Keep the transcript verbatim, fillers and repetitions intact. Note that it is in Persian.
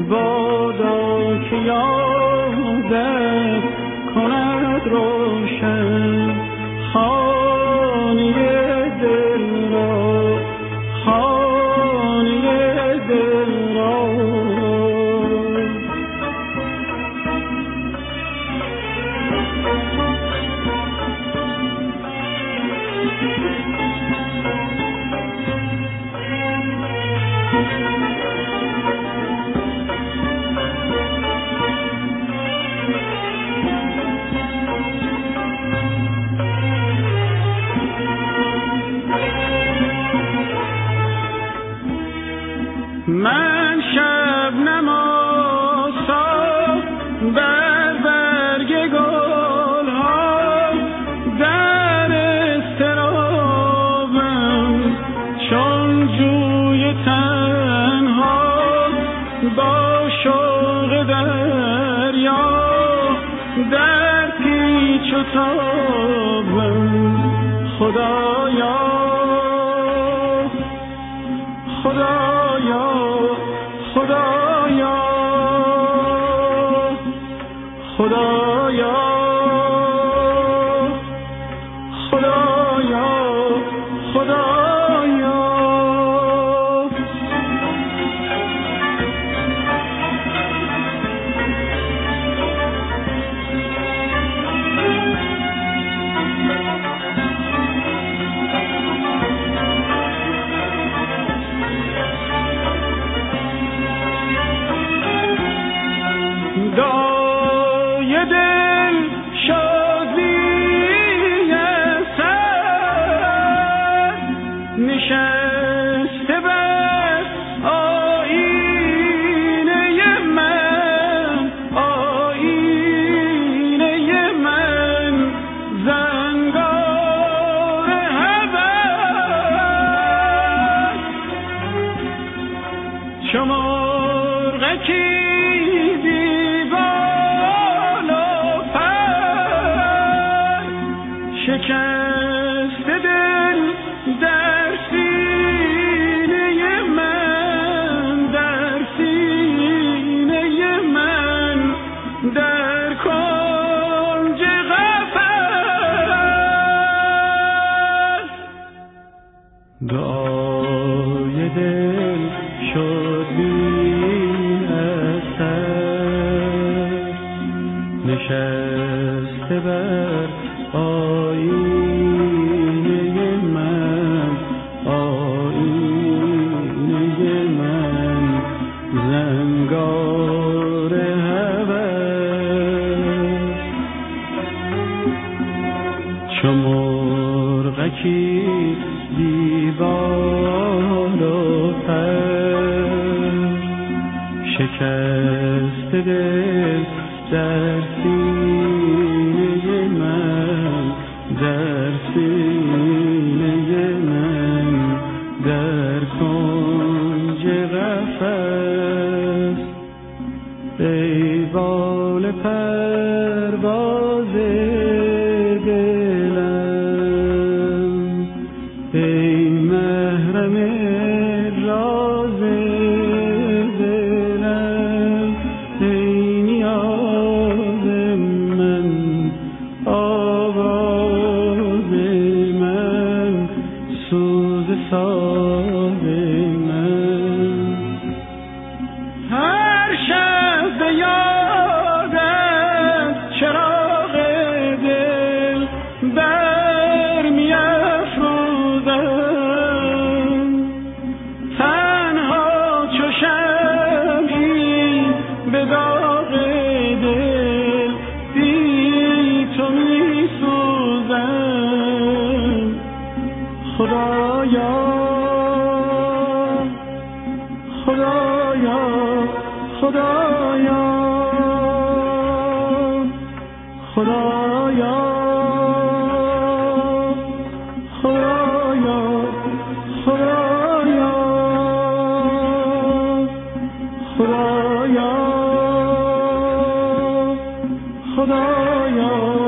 بادا که یادت کند روشن خانه دل را، خانه دل را. من شبنم آسا بر برگ گل ها در اضطرابم چون جوی تنها با شوق دریا در پیچ و تابم. خدایا خدایا خدایا خدایا خدایا خدایا. دای دل شادی سر نشسته بر آینه من، آینه من زنگار هوس. چو مرغکی شکست دل در سینه من، در سینه من در کنج قفس. دعای دل شد بی اثر نشسته بر آینه من، آینه من زنگار هوس. چو مرغکی دیوار و پر شکست دل در سینه من، در سینه من در کنج قفس. ای بال پرواز دلم، ای محرم راز دلم، ای نیاز من، آواز من، سوز ساز من. هر شب به یادت چراغ دل برمی افروزم. تنها چو شمعی به داغ دل بی تو می سوزم. خدایا خدایا خدایا خدایا خدایا خدایا خدایا خدایا